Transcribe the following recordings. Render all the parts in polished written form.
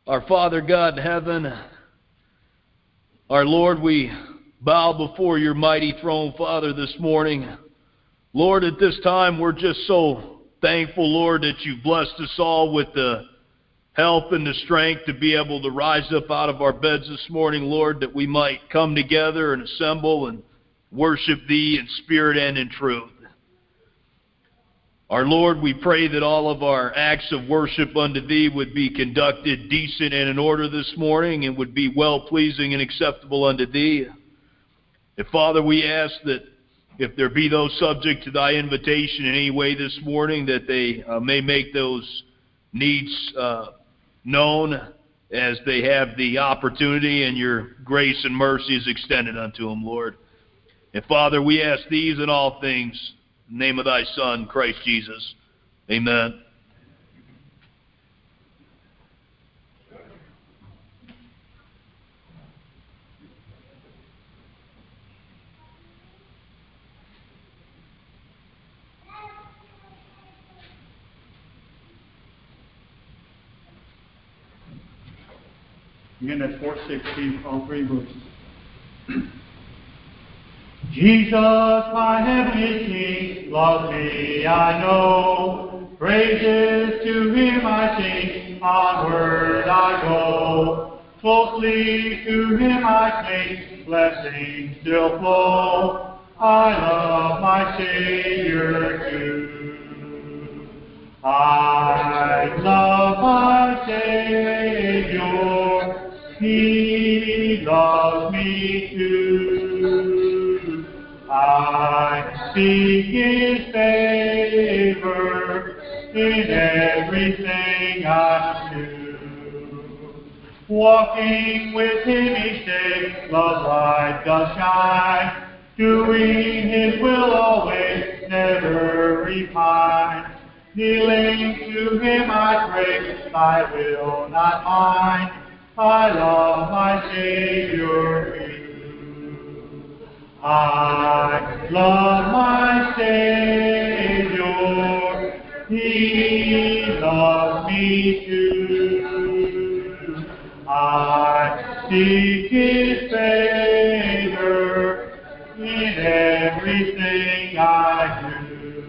Our Father God in heaven, our Lord, we bow before your mighty throne, Father, this morning. Lord, at this time, we're just so thankful, Lord, that you've blessed us all with the health and the strength to be able to rise up out of our beds this morning, Lord, that we might come together and assemble and worship thee in spirit and in truth. Our Lord, we pray that all of our acts of worship unto thee would be conducted decent and in order this morning and would be well-pleasing and acceptable unto thee. And Father, we ask that if there be those subject to thy invitation in any way this morning, that they may make those needs known as they have the opportunity, and your grace and mercy is extended unto them, Lord. And Father, we ask these and all things in the name of thy Son, Christ Jesus. Amen. Again, that's 416, all three verses. Jesus, my heavenly King, loves me, I know. Praises to him I sing, onward I go. Closely to him I cling, blessings still flow. I love my Savior too. I love my Savior, he loves me too. I seek his favor in everything I do. Walking with him each day, love light does shine. Doing his will always, never repine. Kneeling to him I pray, thy will, not mine. I love my Savior too. I love my Savior, he loves me too. I seek his favor in everything I do.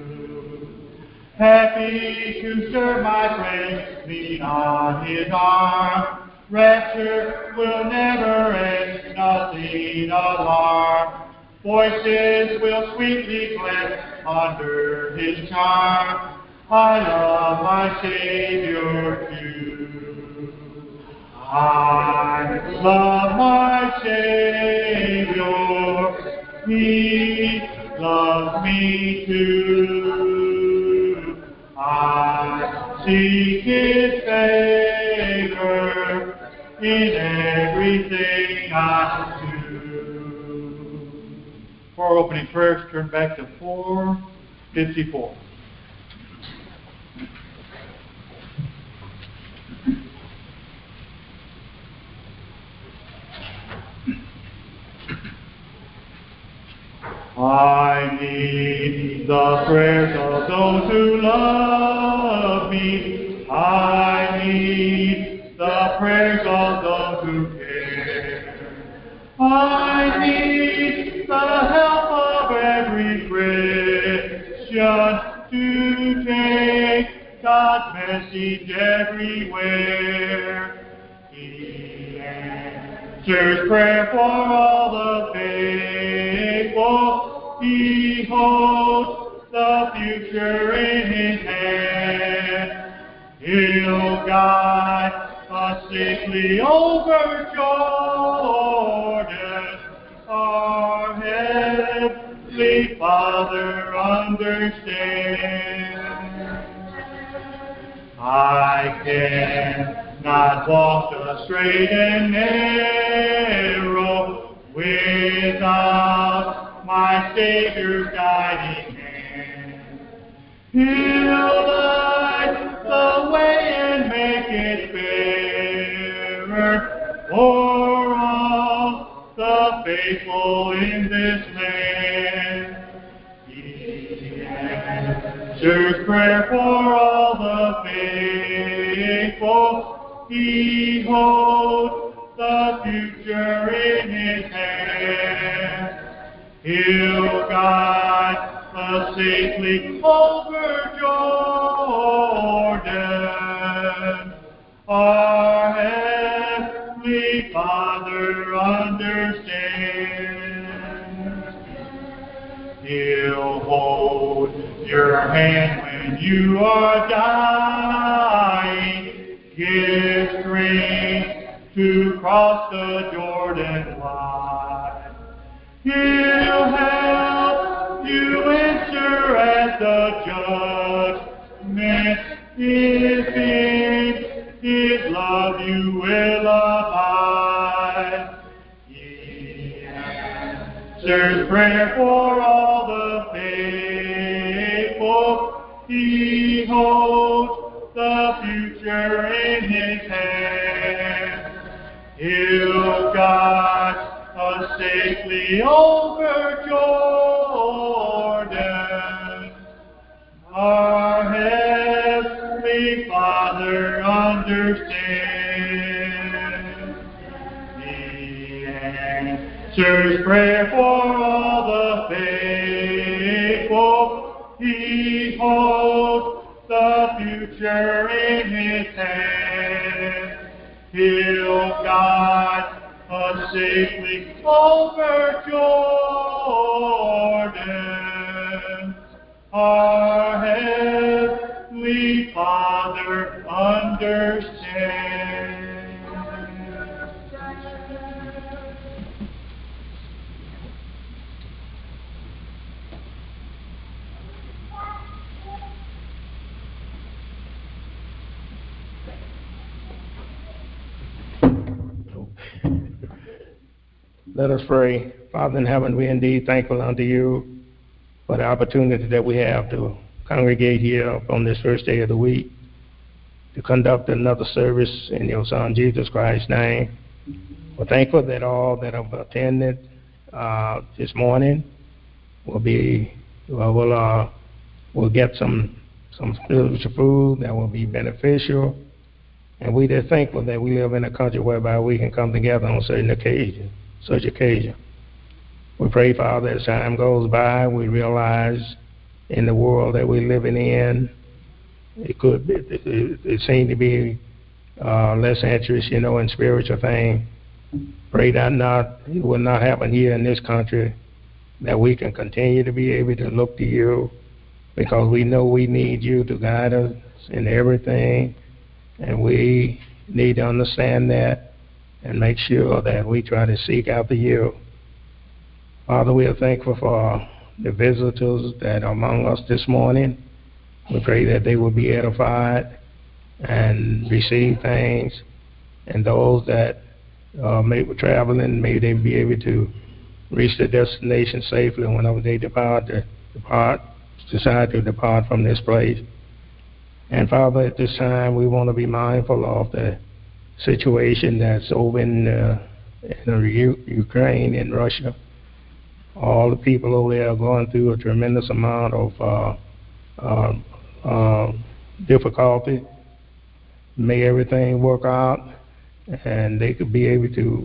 Happy to serve my friend, lean on his arm. Rapture will never end, nothing alarm. Voices will sweetly blend under his charm. I love my Savior too. I love my Savior, he loves me too. I seek his favor in everything I do. For our opening prayers, turn back to 454. I need the prayers of those who love me. I need the prayers of those who care. I need the help of every Christian to take God's message everywhere. He answers prayer for all the faithful. He holds the future in his hand. He'll guide us safely over Jordan. Our Heavenly Father understands. I cannot walk the straight and narrow without my Savior's guiding hand. He'll light the way and make it fairer for all the faithful in this land. He answers prayer for all the faithful. He holds the future in his hand. He'll guide us safely over Jordan. Our Heavenly Father understands. He'll hold your hand when you are dying. Give strength to cross the Jordan line. He'll help you enter at the judgment. If in his love you will abide. He answers prayer for all the faithful. He holds the future in his hand. He'll guide us safely over Jordan. Our Heavenly Father understands. He answers prayer for all the faithful. He holds the future in his hand. He'll guide us safely over Jordan. Our Heavenly Father understands. Let us pray. Father in heaven, we indeed thankful unto you for the opportunity that we have to congregate here on this first day of the week to conduct another service in your Son Jesus Christ's name. We're thankful that all that have attended this morning will get some spiritual food that will be beneficial. And we are thankful that we live in a country whereby we can come together on such occasion. We pray, Father, as time goes by, we realize in the world that we're living in, it seems to be less interest, in spiritual things. Pray that it will not happen here in this country, that we can continue to be able to look to you, because we know we need you to guide us in everything, and we need to understand that and make sure that we try to seek after you. Father, we are thankful for the visitors that are among us this morning. We pray that they will be edified and receive things, and those that may be traveling, may they be able to reach their destination safely whenever they decide to depart from this place. And Father, at this time, we want to be mindful of the situation that's over in Ukraine and Russia. All the people over there are going through a tremendous amount of difficulty. May everything work out, and they could be able to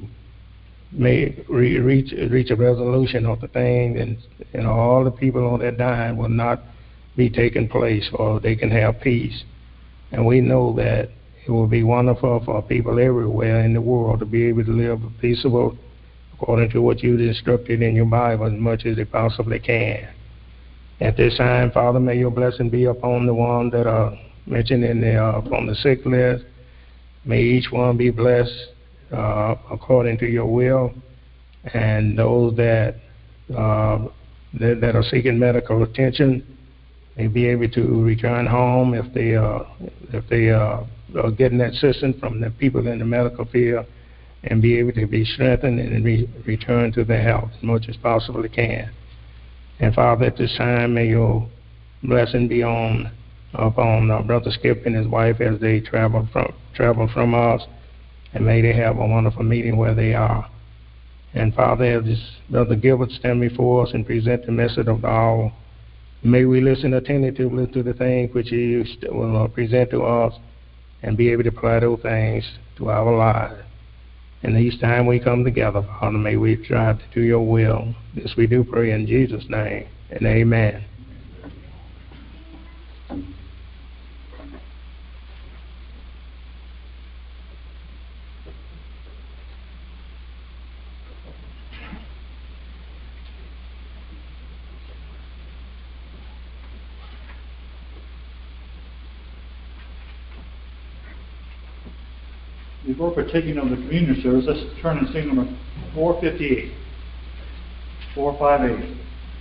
reach a resolution of the thing, and all the people on that dying will not be taking place, or they can have peace. And we know that it will be wonderful for people everywhere in the world to be able to live peaceable according to what you've instructed in your Bible as much as they possibly can. At this time, Father, may your blessing be upon the ones that are mentioned on the sick list. May each one be blessed according to your will, and those that are seeking medical attention may be able to return home if they are getting that assistance from the people in the medical field, and be able to be strengthened and return to their health as much as possibly can. And Father, at this time, may your blessing be upon Brother Skip and his wife as they travel from us, and may they have a wonderful meeting where they are. And Father, as this Brother Gilbert stand before us and present the message of the hour, may we listen attentively to the things which he will present to us, and be able to apply those things to our lives. And each time we come together, Father, may we strive to do your will. This we do pray in Jesus' name, and amen. Before partaking of the communion service, let's turn and sing number 458. 458.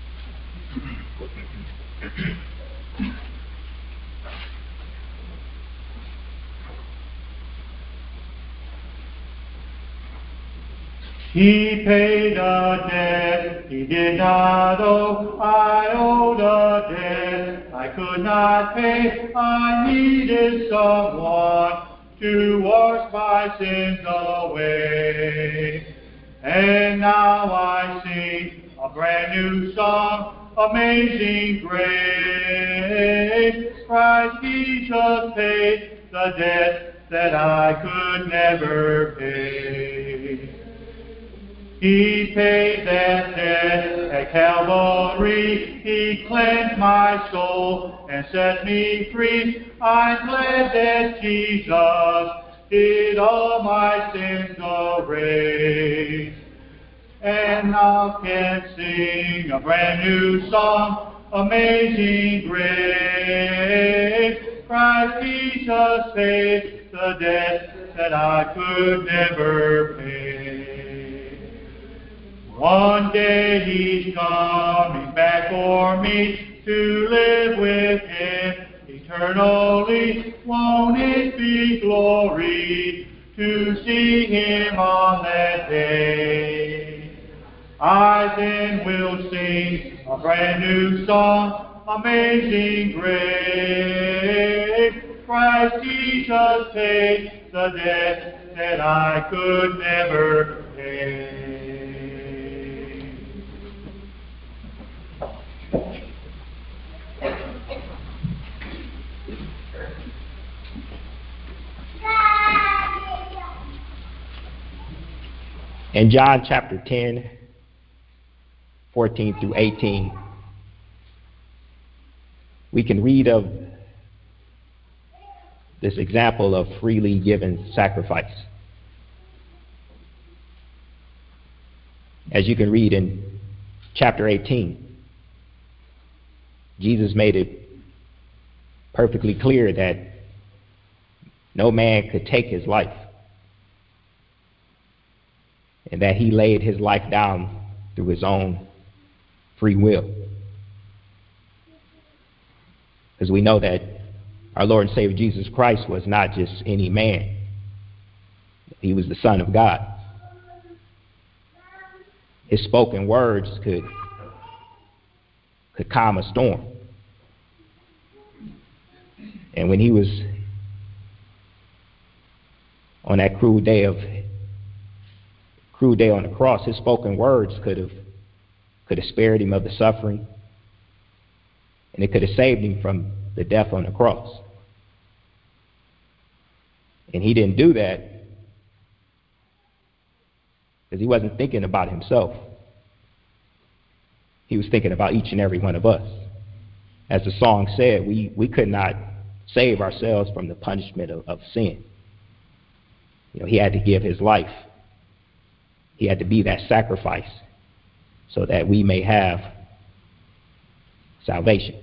He paid a debt he did not owe. I owed a debt I could not pay. I needed someone to wash my sins away. And now I sing a brand new song, Amazing Grace. Christ Jesus paid the debt that I could never pay. He paid that debt at Calvary. He cleansed my soul and set me free. I'm glad that Jesus did all my sins erase. And now can sing a brand new song, Amazing Grace. Christ Jesus paid the debt that I could never pay. One day he's coming back for me to live with him eternally. Won't it be glory to see him on that day? I then will sing a brand new song, Amazing Grace. Christ Jesus paid the debt that I could never pay. In John chapter 10, 14 through 18, we can read of this example of freely given sacrifice. As you can read in chapter 18, Jesus made it perfectly clear that no man could take his life, and that he laid his life down through his own free will. Because we know that our Lord and Savior Jesus Christ was not just any man. He was the Son of God. His spoken words could calm a storm. And when he was on that cruel day on the cross, his spoken words could have spared him of the suffering, and it could have saved him from the death on the cross. And he didn't do that because he wasn't thinking about himself. He was thinking about each and every one of us. As the song said, we could not save ourselves from the punishment of sin. He had to give his life. He had to be that sacrifice so that we may have salvation.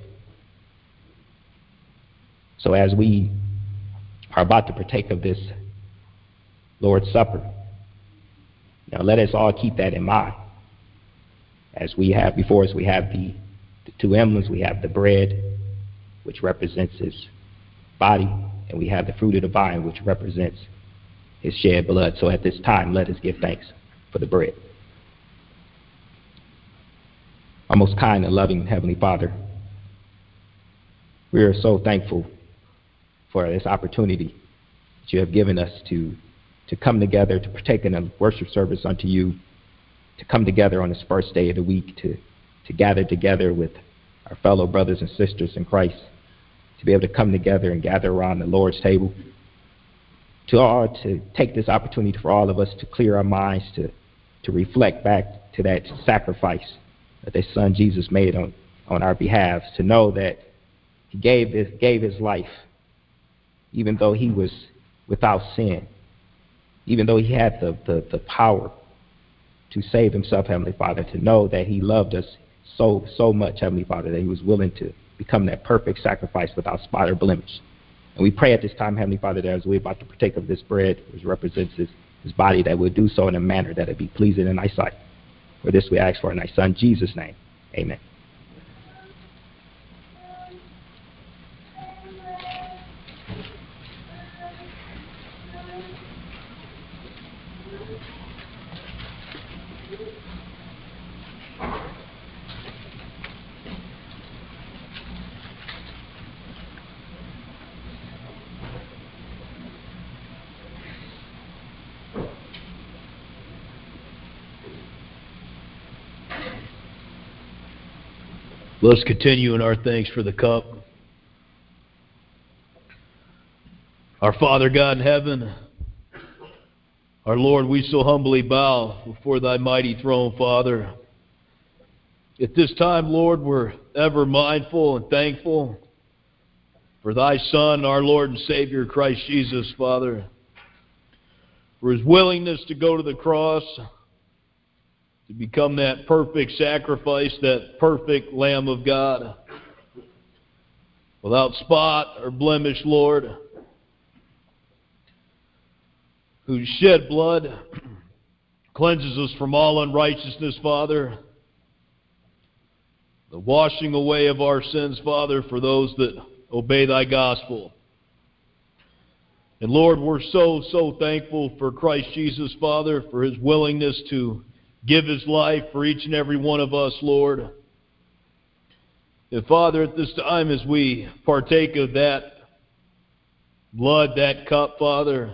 So as we are about to partake of this Lord's Supper, now let us all keep that in mind. As we have before us, we have the two emblems. We have the bread, which represents his body, and we have the fruit of the vine, which represents his shed blood. So at this time, let us give thanks for the bread. Our most kind and loving Heavenly Father, we are so thankful for this opportunity that you have given us to come together, to partake in a worship service unto you, to come together on this first day of the week, to gather together with our fellow brothers and sisters in Christ, to be able to come together and gather around the Lord's table, to take this opportunity for all of us to clear our minds, to reflect back to that sacrifice that their son Jesus made on our behalf, to know that he gave his life, even though he was without sin, even though he had the power to save himself, Heavenly Father, to know that he loved us so much, Heavenly Father, that he was willing to become that perfect sacrifice without spot or blemish. And we pray at this time, Heavenly Father, that as we're about to partake of this bread, which represents his body, that we'll do so in a manner that it be pleasing in thy sight. For this we ask for in thy son Jesus' name. Amen. Let's continue in our thanks for the cup. Our Father God in heaven, our Lord, we so humbly bow before thy mighty throne, Father. At this time, Lord, we're ever mindful and thankful for thy Son, our Lord and Savior, Christ Jesus, Father, for his willingness to go to the cross, to become that perfect sacrifice, that perfect Lamb of God, without spot or blemish, Lord, who shed blood, cleanses us from all unrighteousness, Father, the washing away of our sins, Father, for those that obey thy gospel. And Lord, we're so thankful for Christ Jesus, Father, for his willingness to give his life for each and every one of us, Lord. And Father, at this time as we partake of that blood, that cup, Father,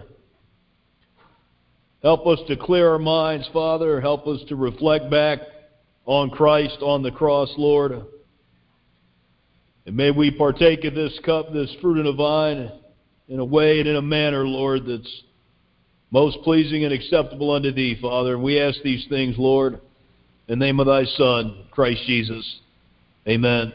help us to clear our minds, Father. Help us to reflect back on Christ on the cross, Lord. And may we partake of this cup, this fruit of the vine, in a way and in a manner, Lord, that's most pleasing and acceptable unto thee, Father. And we ask these things, Lord, in the name of thy Son, Christ Jesus. Amen.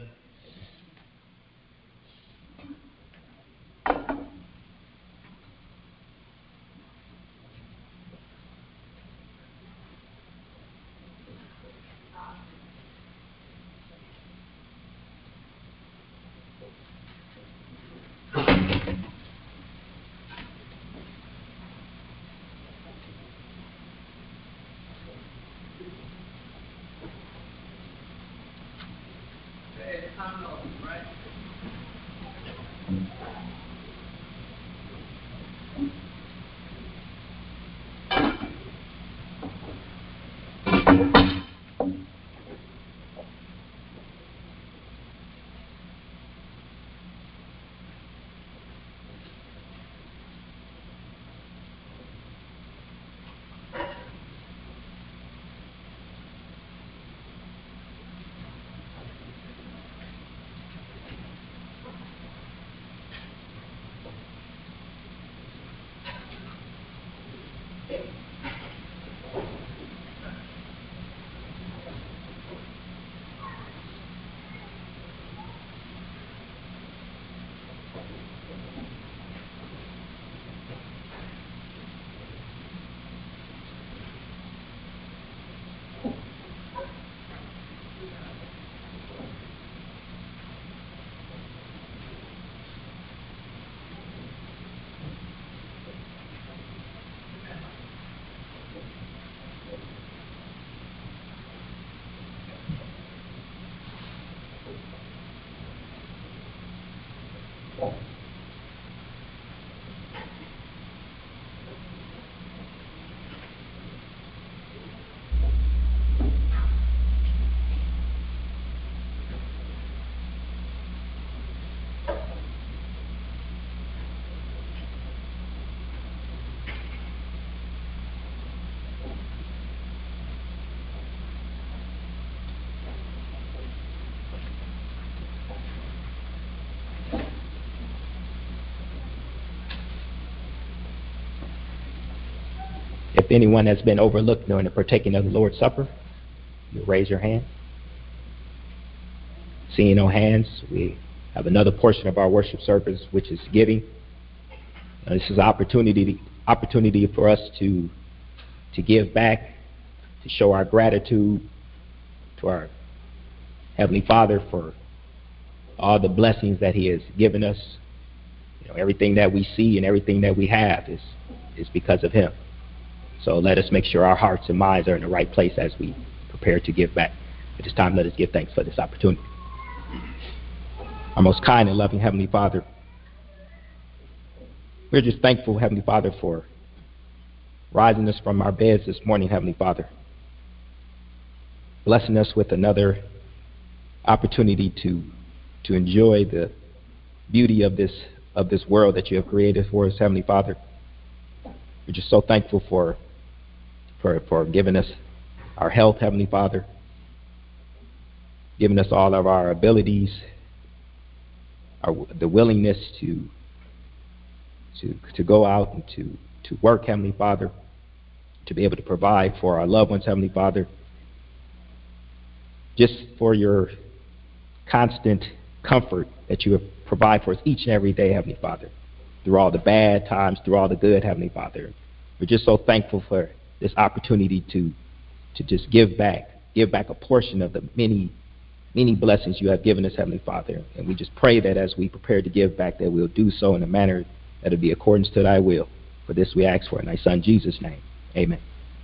If anyone has been overlooked during the partaking of the Lord's Supper, you raise your hand. Seeing no hands, we have another portion of our worship service, which is giving. This is an opportunity for us to give back, to show our gratitude to our Heavenly Father for all the blessings that He has given us. Everything that we see and everything that we have is because of Him. So let us make sure our hearts and minds are in the right place as we prepare to give back. At this time, let us give thanks for this opportunity. Our most kind and loving Heavenly Father, we're just thankful, Heavenly Father, for rising us from our beds this morning, Heavenly Father, blessing us with another opportunity to enjoy the beauty of this world that you have created for us, Heavenly Father. We're just so thankful for giving us our health, Heavenly Father, giving us all of our abilities, the willingness to go out and to work, Heavenly Father, to be able to provide for our loved ones, Heavenly Father, just for your constant comfort that you provide for us each and every day, Heavenly Father, through all the bad times, through all the good, Heavenly Father. We're just so thankful for this opportunity to just give back a portion of the many blessings you have given us, Heavenly Father. And we just pray that as we prepare to give back, that we'll do so in a manner that will be according to thy will. For this we ask for in thy Son Jesus' name. Amen.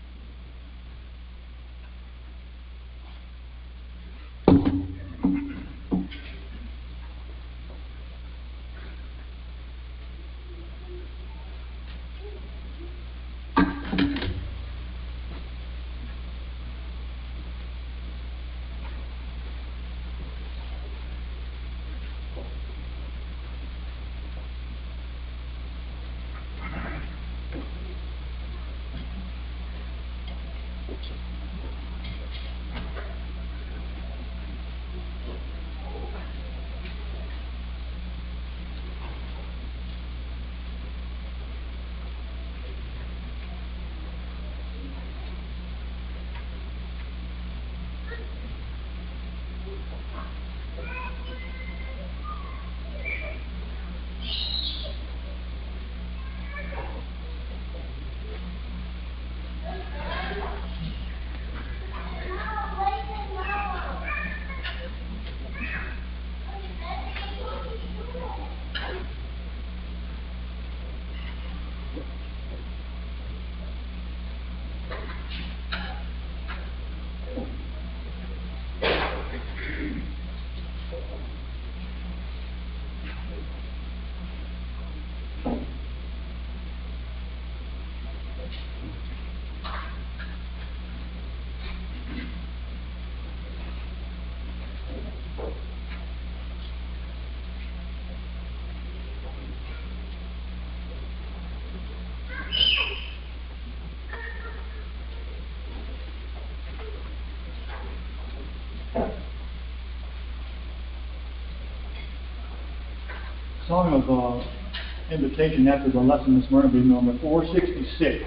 Song of invitation after the lesson this morning will be number 466.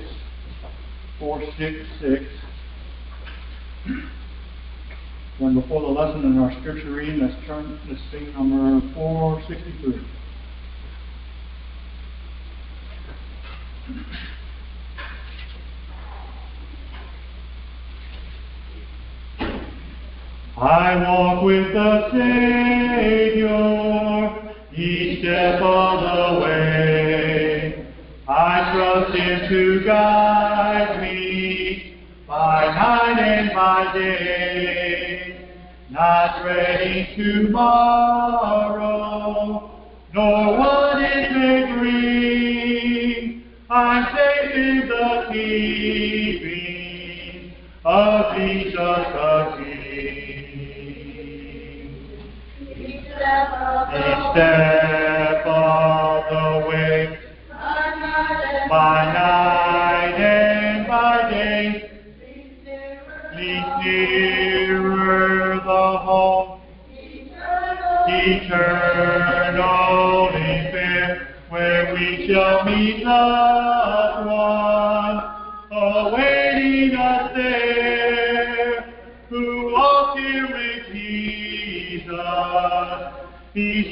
466. And before the lesson in our scripture reading, let's sing number 463. I walk with the Savior each step of the way. I trust Him to guide me by night and by day. Not dreading tomorrow, nor what it may bring. I'm safe in the keeping of Jesus the King. Each step of the way, by night and by day, leads nearer the home, eternally fair, where we shall meet loved one. Oh,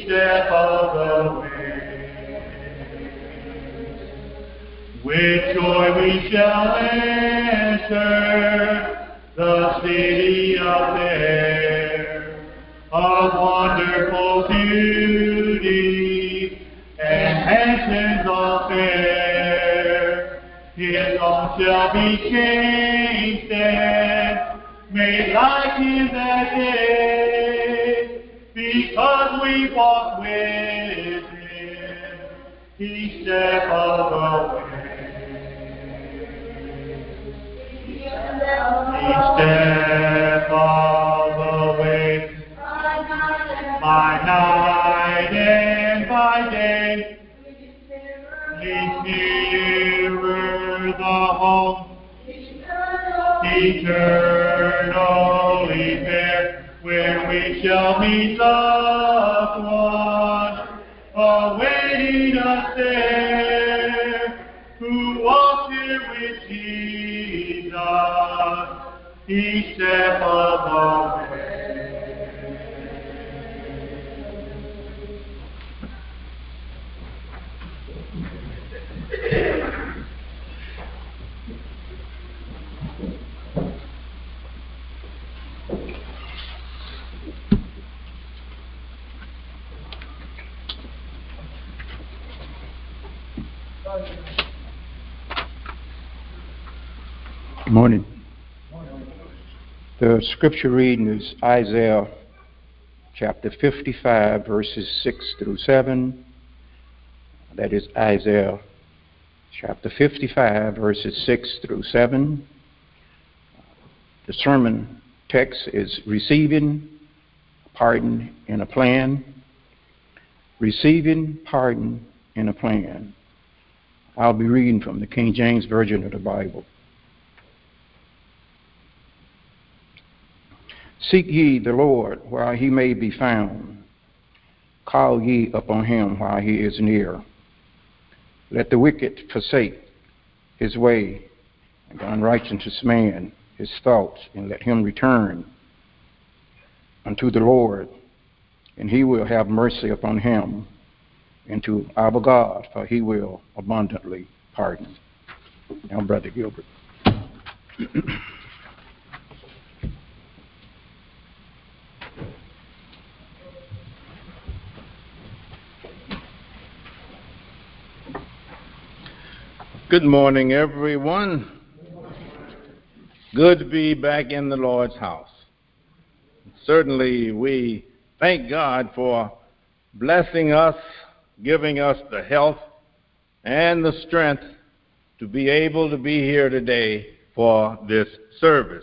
step of the way. With joy we shall enter the city of there, of wonderful beauty and mansions all fair. His own shall be changed and made like in that day, because we walk with him each step of the way. Each step of the way, by night and by day, leads nearer the home, eternally fair, where we shall meet loved one, awaiting us there, who walks here with Jesus, each step of the way. Good morning. The scripture reading is Isaiah chapter 55, verses 6 through 7. That is Isaiah chapter 55, verses 6 through 7. The sermon text is receiving pardon in a plan. Receiving pardon in a plan. I'll be reading from the King James Version of the Bible. Seek ye the Lord while he may be found. Call ye upon him while he is near. Let the wicked forsake his way, and the unrighteous man his thoughts, and let him return unto the Lord, and he will have mercy upon him, and to our God, for he will abundantly pardon. Now, Brother Gilbert. Good morning, everyone. Good to be back in the Lord's house. Certainly, we thank God for blessing us, giving us the health and the strength to be able to be here today for this service.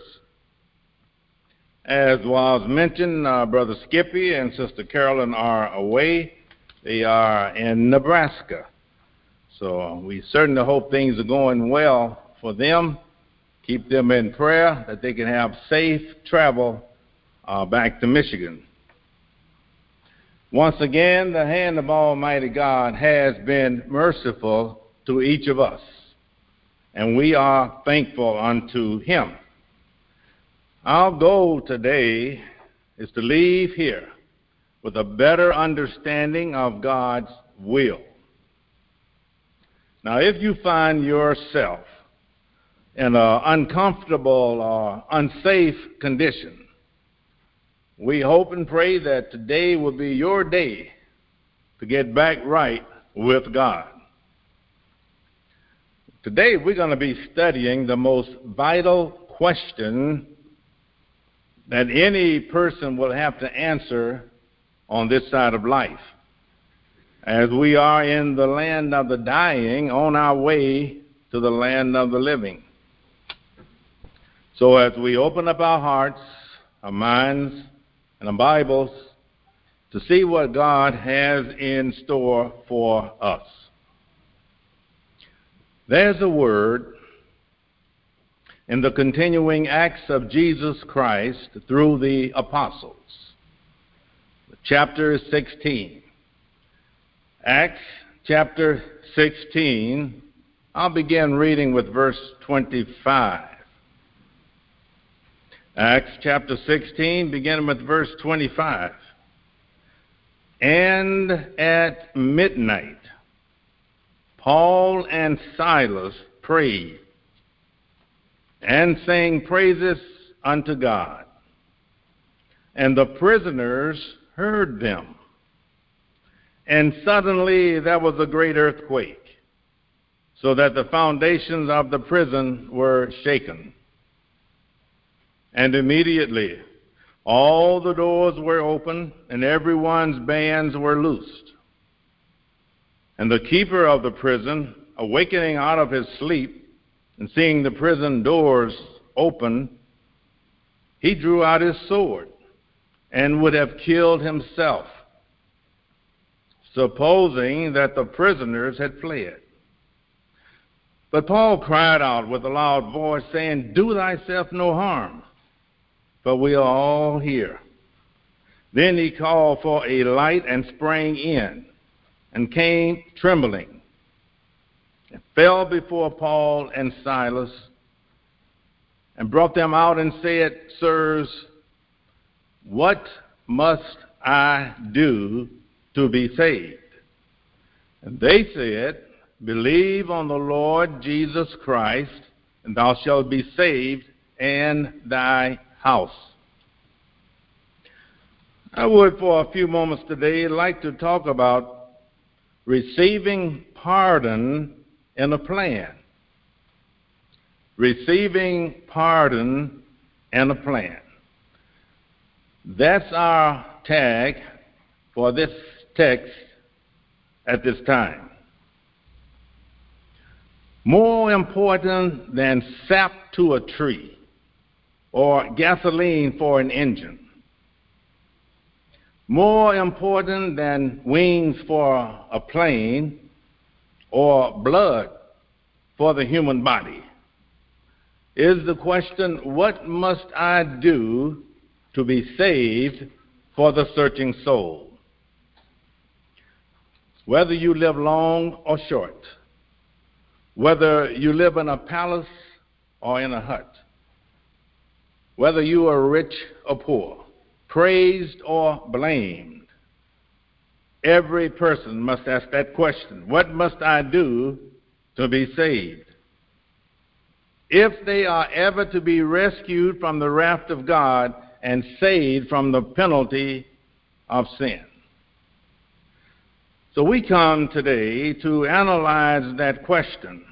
As was mentioned, Brother Skippy and Sister Carolyn are away. They are in Nebraska. So we certainly hope things are going well for them. Keep them in prayer that they can have safe travel back to Michigan. Once again, the hand of Almighty God has been merciful to each of us, and we are thankful unto him. Our goal today is to leave here with a better understanding of God's will. Now, if you find yourself in an uncomfortable or unsafe condition, we hope and pray that today will be your day to get back right with God. Today, we're going to be studying the most vital question that any person will have to answer on this side of life, as we are in the land of the dying on our way to the land of the living. So as we open up our hearts, our minds, and our Bibles to see what God has in store for us. There's a word in the continuing acts of Jesus Christ through the apostles. Chapter 16. Acts chapter 16, I'll begin reading with verse 25. Acts chapter 16, beginning with verse 25. And at midnight, Paul and Silas prayed and sang praises unto God. And the prisoners heard them. And suddenly there was a great earthquake, so that the foundations of the prison were shaken. And immediately all the doors were open, and everyone's bands were loosed. And the keeper of the prison, awakening out of his sleep, and seeing the prison doors open, he drew out his sword and would have killed himself, supposing that the prisoners had fled. But Paul cried out with a loud voice, saying, Do thyself no harm, for we are all here. Then he called for a light and sprang in, and came trembling, and fell before Paul and Silas, and brought them out and said, Sirs, what must I do to be saved? And they said, Believe on the Lord Jesus Christ, and thou shalt be saved and thy house. I would, for a few moments today, like to talk about receiving pardon in a plan. Receiving pardon in a plan. That's our tag for this text at this time. More important than sap to a tree or gasoline for an engine. More important than wings for a plane or blood for the human body is the question, what must I do to be saved for the searching soul? Whether you live long or short, whether you live in a palace or in a hut, whether you are rich or poor, praised or blamed, every person must ask that question, what must I do to be saved? If they are ever to be rescued from the wrath of God and saved from the penalty of sin. So we come today to analyze that question.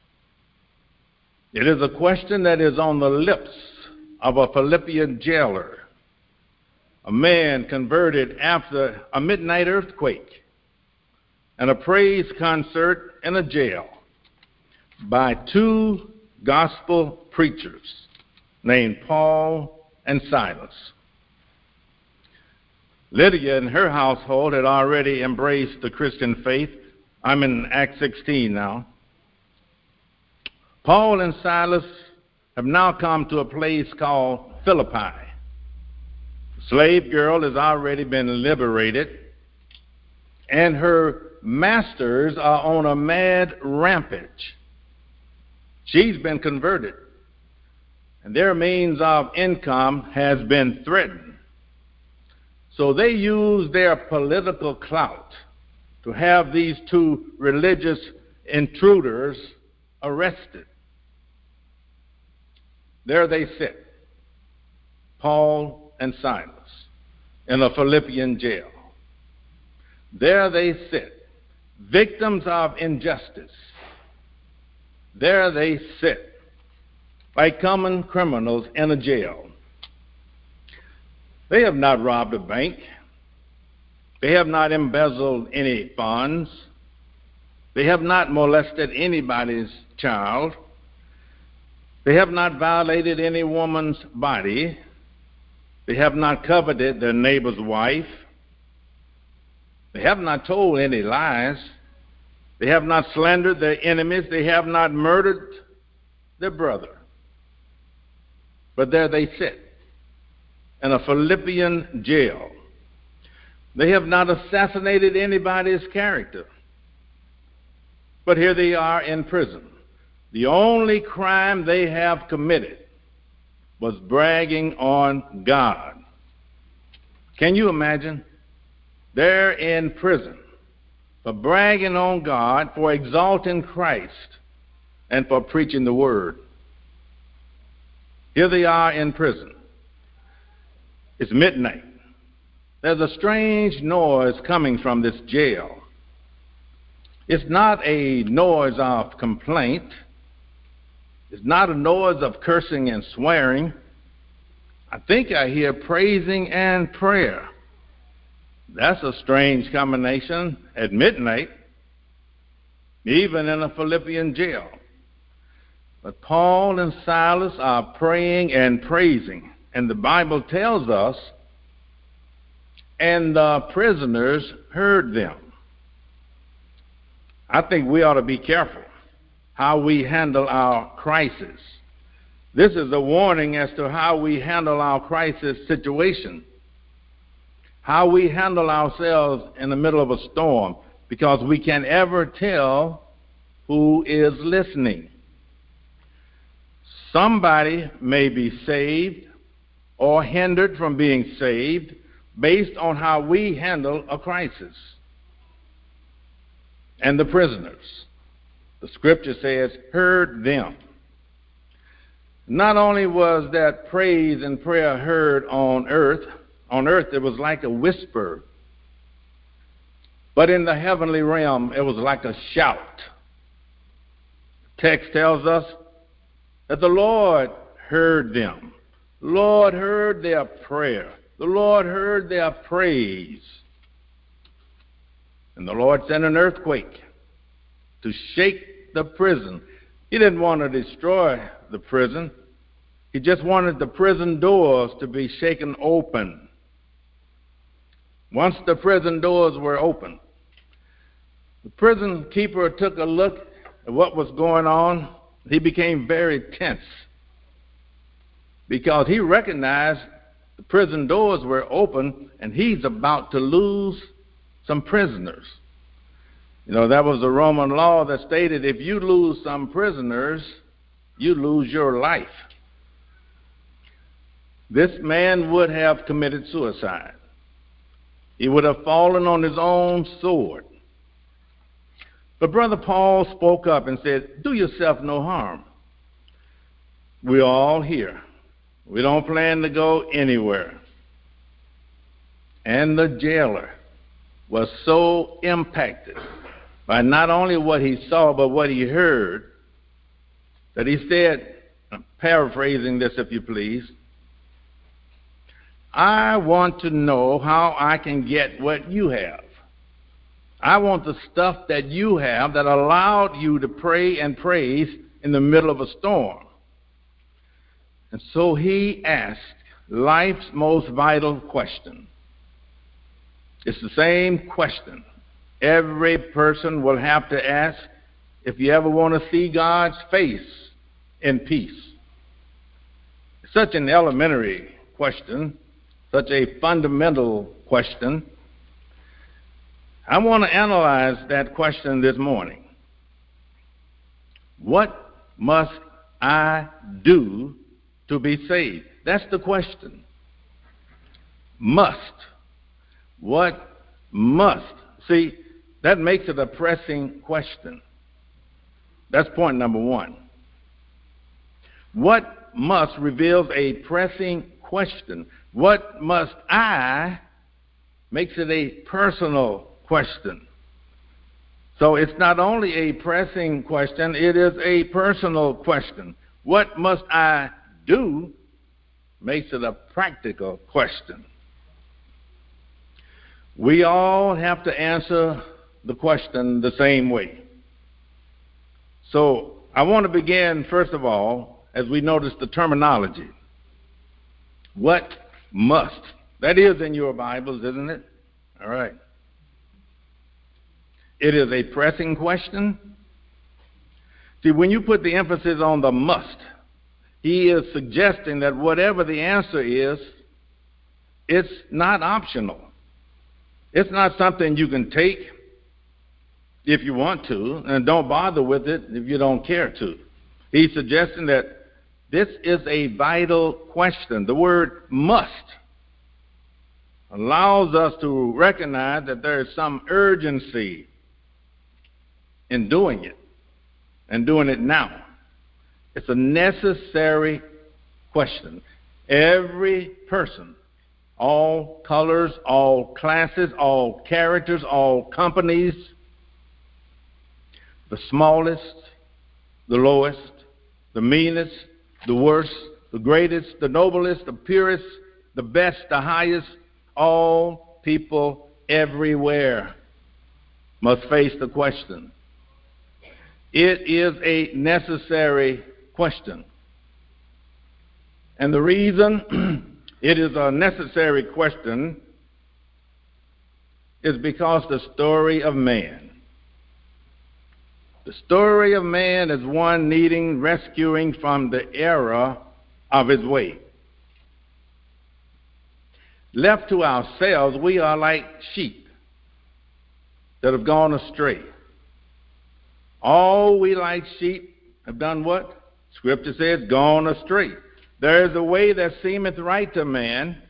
It is a question that is on the lips of a Philippian jailer, a man converted after a midnight earthquake and a praise concert in a jail by two gospel preachers named Paul and Silas. Lydia and her household had already embraced the Christian faith. I'm in Acts 16 now. Paul and Silas have now come to a place called Philippi. The slave girl has already been liberated, and her masters are on a mad rampage. She's been converted, and their means of income has been threatened. So they use their political clout to have these two religious intruders arrested. There they sit, Paul and Silas, in a Philippian jail. There they sit, victims of injustice. There they sit, like common criminals in a jail. They have not robbed a bank. They have not embezzled any funds. They have not molested anybody's child. They have not violated any woman's body. They have not coveted their neighbor's wife. They have not told any lies. They have not slandered their enemies. They have not murdered their brother. But there they sit in a Philippian jail. They have not assassinated anybody's character. But here they are in prison. The only crime they have committed was bragging on God. Can you imagine? They're in prison for bragging on God, for exalting Christ, and for preaching the word. Here they are in prison. It's midnight. There's a strange noise coming from this jail. It's not a noise of complaint. It's not a noise of cursing and swearing. I think I hear praising and prayer. That's a strange combination at midnight, even in a Philippian jail. But Paul and Silas are praying and praising. And the Bible tells us, and the prisoners heard them. I think we ought to be careful how we handle our crisis. This is a warning as to how we handle our crisis situation, how we handle ourselves in the middle of a storm, because we can ever tell who is listening. Somebody may be saved or hindered from being saved based on how we handle a crisis. And the prisoners, the scripture says, heard them. Not only was that praise and prayer heard on earth it was like a whisper, but in the heavenly realm it was like a shout. The text tells us that the Lord heard them. The Lord heard their prayer. The Lord heard their praise. And the Lord sent an earthquake to shake the prison. He didn't want to destroy the prison. He just wanted the prison doors to be shaken open. Once the prison doors were open, the prison keeper took a look at what was going on. He became very tense because he recognized the prison doors were open and he's about to lose some prisoners. You know, that was a Roman law that stated if you lose some prisoners, you lose your life. This man would have committed suicide. He would have fallen on his own sword. But Brother Paul spoke up and said, do yourself no harm. We're all here. We don't plan to go anywhere. And the jailer was so impacted by not only what he saw, but what he heard, that he said, I'm paraphrasing this if you please, I want to know how I can get what you have. I want the stuff that you have that allowed you to pray and praise in the middle of a storm. And so he asked life's most vital question. It's the same question every person will have to ask if you ever want to see God's face in peace. It's such an elementary question, such a fundamental question. I want to analyze that question this morning. What must I do to be saved? That's the question. Must. What must? See, that makes it a pressing question. That's point number one. What must reveals a pressing question. What must I makes it a personal question. So it's not only a pressing question, it is a personal question. What must I do makes it a practical question. We all have to answer the question the same way. So I want to begin, first of all, as we notice the terminology. What must? That is in your Bibles, isn't it? All right. It is a pressing question. See, when you put the emphasis on the must, he is suggesting that whatever the answer is, it's not optional. It's not something you can take if you want to, and don't bother with it if you don't care to. He's suggesting that this is a vital question. The word must allows us to recognize that there is some urgency in doing it, and doing it now. It's a necessary question. Every person, all colors, all classes, all characters, all companies, the smallest, the lowest, the meanest, the worst, the greatest, the noblest, the purest, the best, the highest, all people everywhere must face the question. It is a necessary question. And the reason it is a necessary question is because the story of man. The story of man is one needing rescuing from the error of his way. Left to ourselves, we are like sheep that have gone astray. All we like sheep have done what? Scripture says, gone astray. There is a way that seemeth right to man,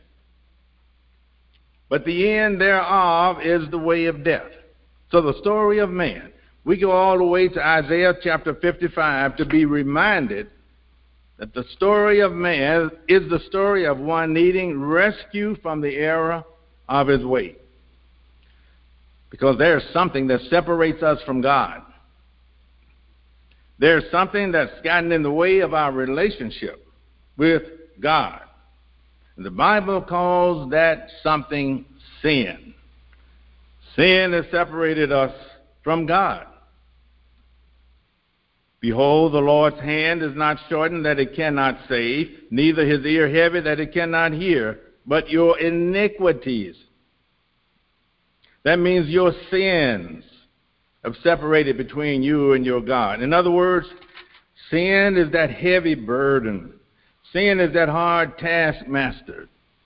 but the end thereof is the way of death. So the story of man. We go all the way to Isaiah chapter 55 to be reminded that the story of man is the story of one needing rescue from the error of his way. Because there's something that separates us from God. There's something that's gotten in the way of our relationship with God. And the Bible calls that something sin. Sin has separated us from God. Behold, the Lord's hand is not shortened that it cannot save, neither his ear heavy that it cannot hear, but your iniquities. That means your sins have separated between you and your God. In other words, sin is that heavy burden. Sin is that hard taskmaster.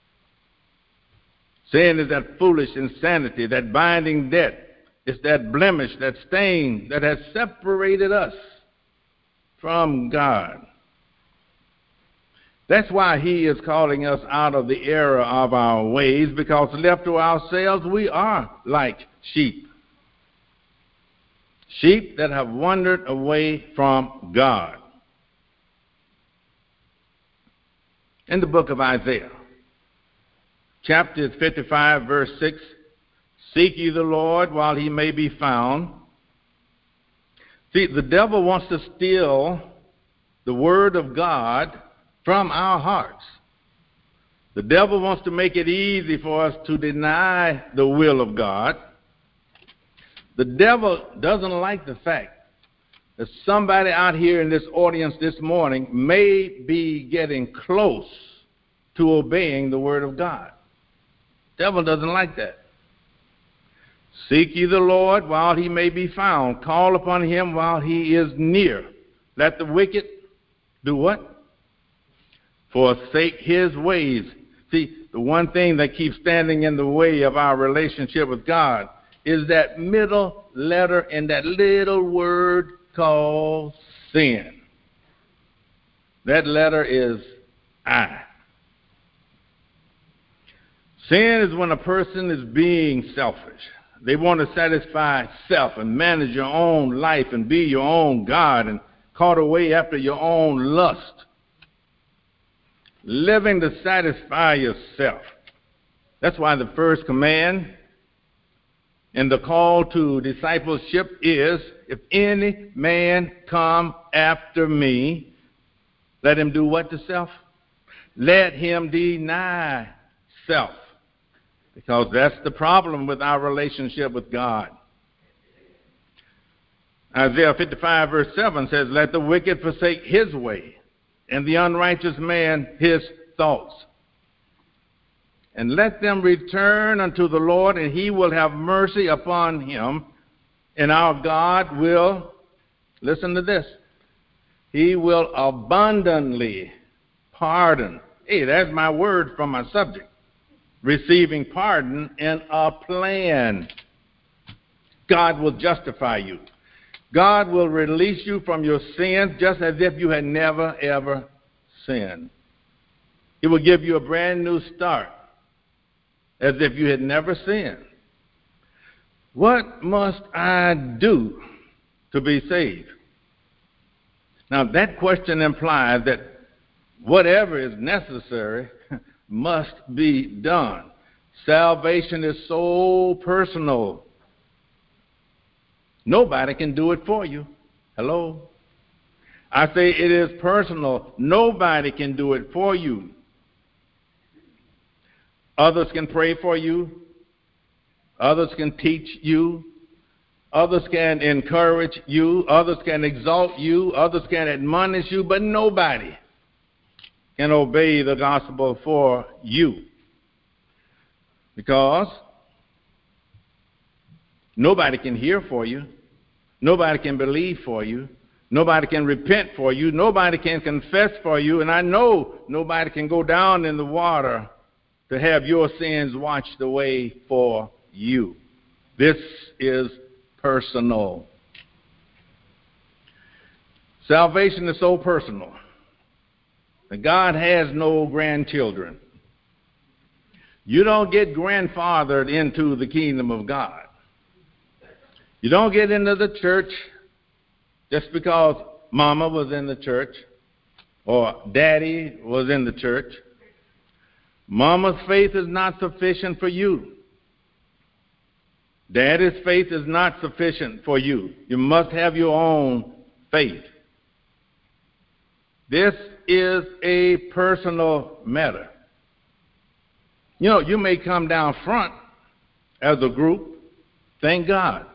Sin is that foolish insanity, that binding debt. It's that blemish, that stain that has separated us from God. That's why he is calling us out of the error of our ways, because left to ourselves, we are like sheep. Sheep that have wandered away from God. In the book of Isaiah, chapter 55, verse 6, seek ye the Lord while he may be found. See, the devil wants to steal the word of God from our hearts. The devil wants to make it easy for us to deny the will of God. The devil doesn't like the fact that somebody out here in this audience this morning may be getting close to obeying the word of God. The devil doesn't like that. Seek ye the Lord while he may be found. Call upon him while he is near. Let the wicked do what? Forsake his ways. See, the one thing that keeps standing in the way of our relationship with God is that middle letter in that little word called sin. That letter is I. Sin is when a person is being selfish. They want to satisfy self and manage your own life and be your own God and caught away after your own lust. Living to satisfy yourself. That's why the first command and the call to discipleship is, if any man come after me, let him do what to self? Let him deny self. Because that's the problem with our relationship with God. Isaiah 55 verse 7 says, let the wicked forsake his way, and the unrighteous man his thoughts. And let them return unto the Lord, and he will have mercy upon him. And our God will, listen to this, he will abundantly pardon. Hey, that's my word from my subject. Receiving pardon and a plan. God will justify you. God will release you from your sins just as if you had never, ever sinned. He will give you a brand new start as if you had never sinned. What must I do to be saved? Now, that question implies that whatever is necessary must be done. Salvation is so personal. Nobody can do it for you. Hello? I say it is personal. Nobody can do it for you. Others can pray for you. Others can teach you. Others can encourage you. Others can exalt you. Others can admonish you. But nobody can obey the gospel for you. Because nobody can hear for you. Nobody can believe for you. Nobody can repent for you. Nobody can confess for you. And I know nobody can go down in the water to have your sins washed away for you. This is personal. Salvation is so personal that God has no grandchildren. You don't get grandfathered into the kingdom of God. You don't get into the church just because mama was in the church or daddy was in the church. Mama's faith is not sufficient for you. Daddy's faith is not sufficient for you. You must have your own faith. This is a personal matter. You know, you may come down front as a group. Thank God.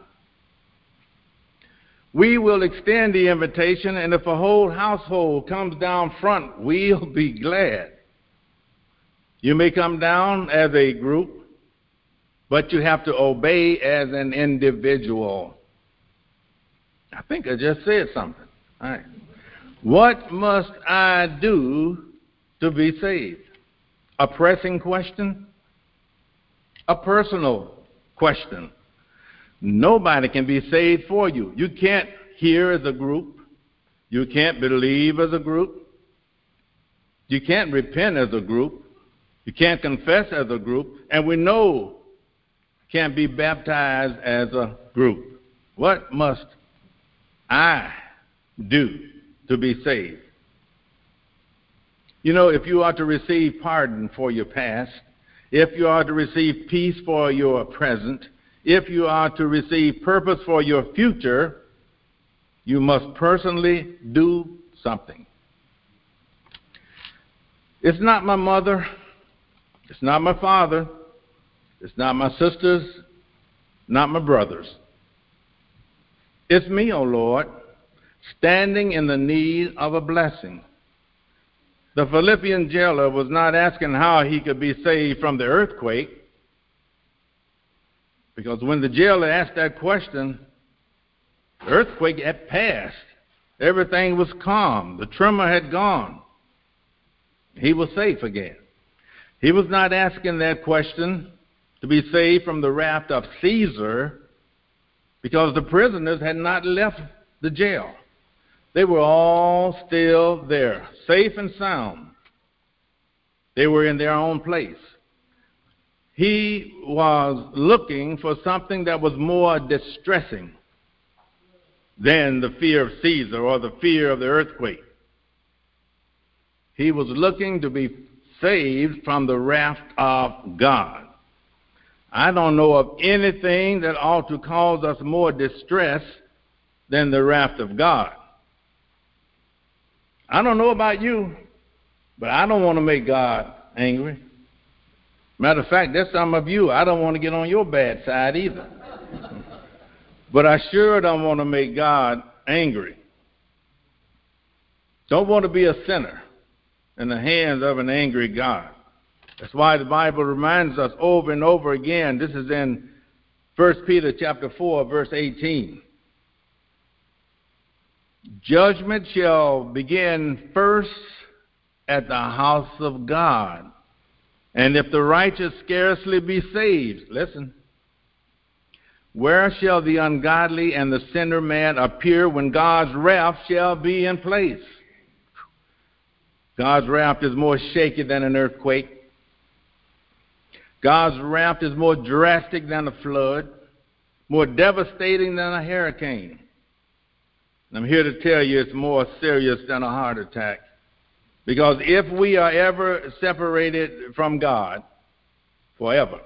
We will extend the invitation, and if a whole household comes down front, we'll be glad. You may come down as a group, but you have to obey as an individual. I think I just said something. All right. What must I do to be saved? A pressing question? A personal question. Nobody can be saved for you. You can't hear as a group. You can't believe as a group. You can't repent as a group. You can't confess as a group. And we know can't be baptized as a group. What must I do to be saved? You know, if you are to receive pardon for your past, if you are to receive peace for your present, if you are to receive purpose for your future, you must personally do something. It's not my mother. It's not my father. It's not my sisters. Not my brothers. It's me, O Lord, standing in the need of a blessing. The Philippian jailer was not asking how he could be saved from the earthquake, because when the jailer asked that question, the earthquake had passed. Everything was calm. The tremor had gone. He was safe again. He was not asking that question to be saved from the wrath of Caesar, because the prisoners had not left the jail. They were all still there, safe and sound. They were in their own place. He was looking for something that was more distressing than the fear of Caesar or the fear of the earthquake. He was looking to be saved from the wrath of God. I don't know of anything that ought to cause us more distress than the wrath of God. I don't know about you, but I don't want to make God angry. Matter of fact, there's some of you, I don't want to get on your bad side either. But I sure don't want to make God angry. Don't want to be a sinner in the hands of an angry God. That's why the Bible reminds us over and over again. This is in 1 Peter chapter 4, verse 18. Judgment shall begin first at the house of God. And if the righteous scarcely be saved, listen, where shall the ungodly and the sinner man appear when God's wrath shall be in place? God's wrath is more shaky than an earthquake. God's wrath is more drastic than a flood, more devastating than a hurricane. And I'm here to tell you it's more serious than a heart attack. Because if we are ever separated from God, forever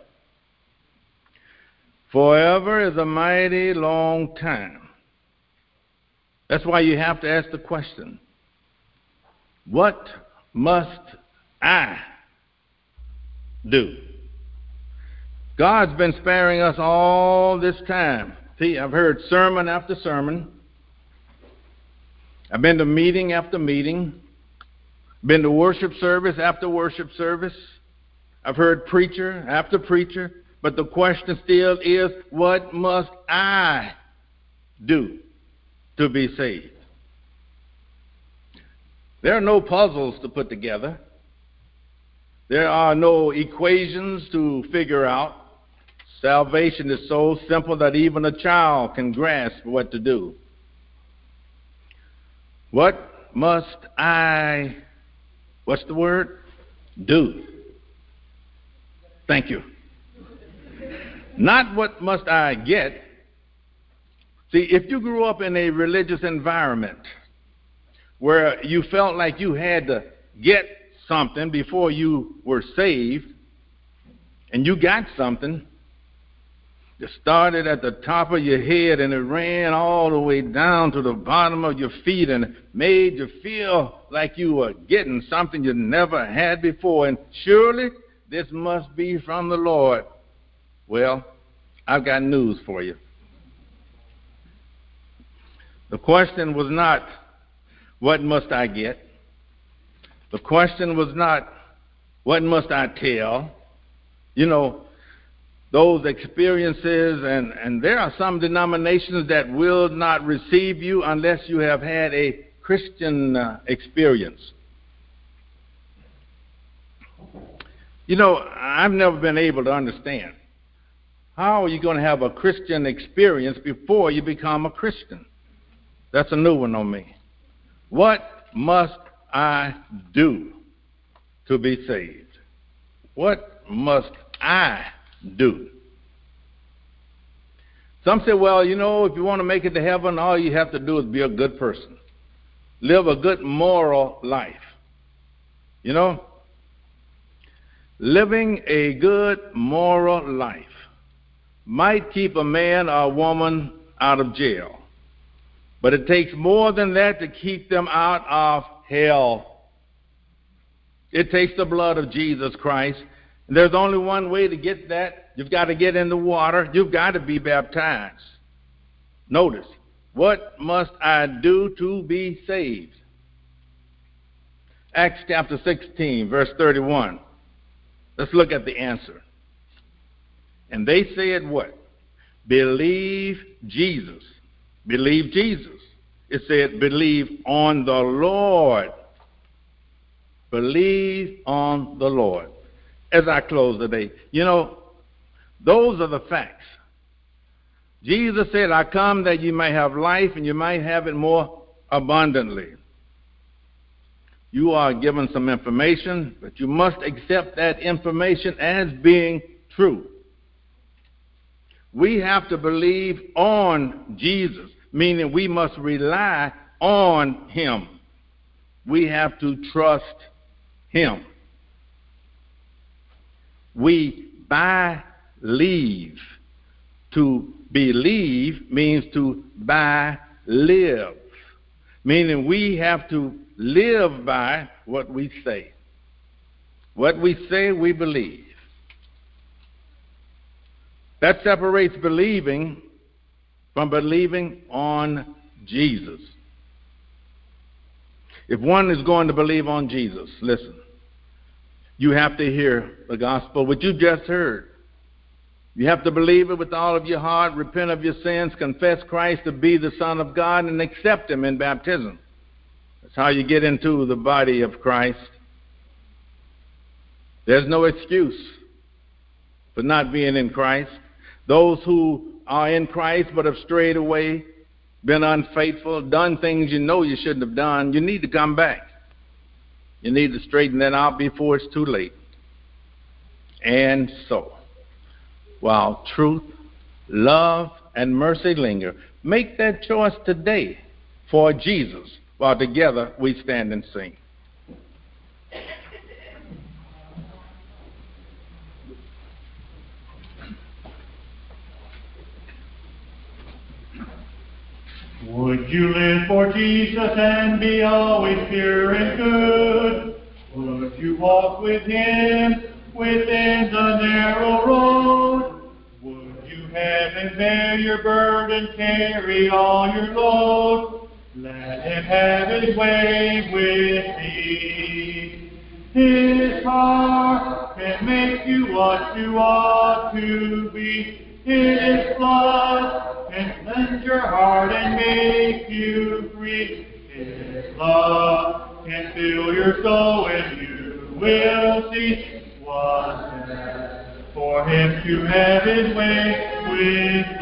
is a mighty long time. That's why you have to ask the question, what must I do? God's been sparing us all this time. See, I've heard sermon after sermon. I've been to meeting after meeting. Been to worship service after worship service. I've heard preacher after preacher. But the question still is, what must I do to be saved? There are no puzzles to put together. There are no equations to figure out. Salvation is so simple that even a child can grasp what to do. What must I, what's the word? Do. Thank you. Not what must I get. See, if you grew up in a religious environment where you felt like you had to get something before you were saved, and you got something, it started at the top of your head and it ran all the way down to the bottom of your feet and made you feel like you were getting something you never had before, and surely this must be from the Lord. Well, I've got news for you. The question was not, what must I get? The question was not, what must I tell? You know, those experiences, and there are some denominations that will not receive you unless you have had a Christian experience. You know, I've never been able to understand, how are you going to have a Christian experience before you become a Christian? That's a new one on me. What must I do to be saved? What must I do? Some say, well, you know, if you want to make it to heaven, all you have to do is be a good person. Live a good moral life. You know, living a good moral life might keep a man or a woman out of jail, but it takes more than that to keep them out of hell. It takes the blood of Jesus Christ. And there's only one way to get that. You've got to get in the water. You've got to be baptized. Notice, what must I do to be saved? Acts chapter 16, verse 31. Let's look at the answer. And they said what? Believe Jesus. Believe Jesus. It said believe on the Lord. Believe on the Lord. As I close today, you know, those are the facts. Jesus said, I come that you may have life and you might have it more abundantly. You are given some information, but you must accept that information as being true. We have to believe on Jesus, meaning we must rely on him. We have to trust him. We believe. To believe means to live, meaning we have to live by what we say. What we say, we believe. That separates believing from believing on Jesus. If one is going to believe on Jesus, listen, you have to hear the gospel, what you just heard. You have to believe it with all of your heart, repent of your sins, confess Christ to be the Son of God, and accept him in baptism. That's how you get into the body of Christ. There's no excuse for not being in Christ. Those who are in Christ but have strayed away, been unfaithful, done things you know you shouldn't have done, you need to come back. You need to straighten that out before it's too late. And so, while truth, love, and mercy linger, make that choice today for Jesus, while together we stand and sing. Would you live for Jesus and be always pure and good? Would you walk with Him within the narrow road? Would you have Him bear your burden, carry all your load? Let Him have His way with thee. His heart can make you what you ought to be. His blood can cleanse your heart and make you free. His love can fill your soul and you will see what's best for Him to have His way with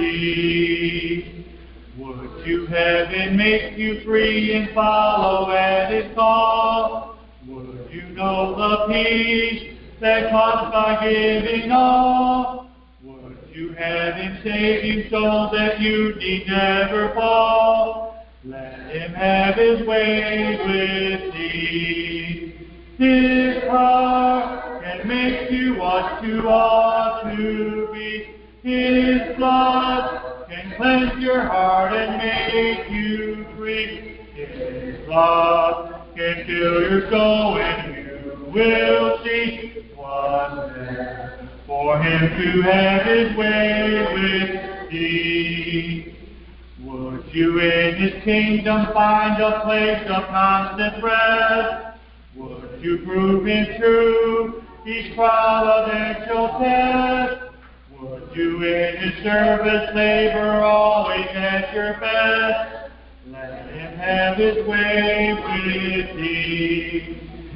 thee. Would you have Him make you free and follow at His call? Would you know the peace that comes by giving all? Would you have Him save you so that you need never fall? Let Him have His way with thee. His heart can make you what you ought to be. His blood can cleanse your heart and make you free. His love can fill your soul and you will see what's there for Him to have His way with thee. Would you in His kingdom find a place of constant rest? Would you prove Him true each providential test? Would you in His service labor always at your best? Let Him have His way with thee.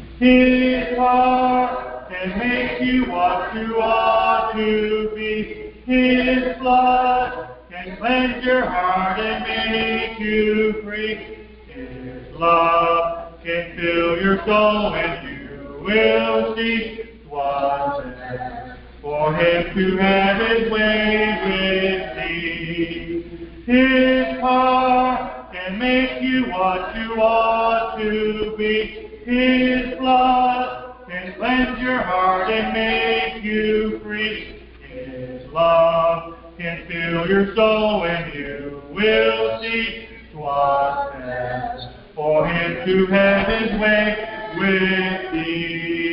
His heart can make you what you ought to be. His blood can cleanse your heart and make you free. His love can fill your soul and you will see what's best for Him to have His way with thee. His heart can make you what you ought to be. His blood can cleanse your heart and make you free. His love can fill your soul and you will see what's best for Him to have His way with thee.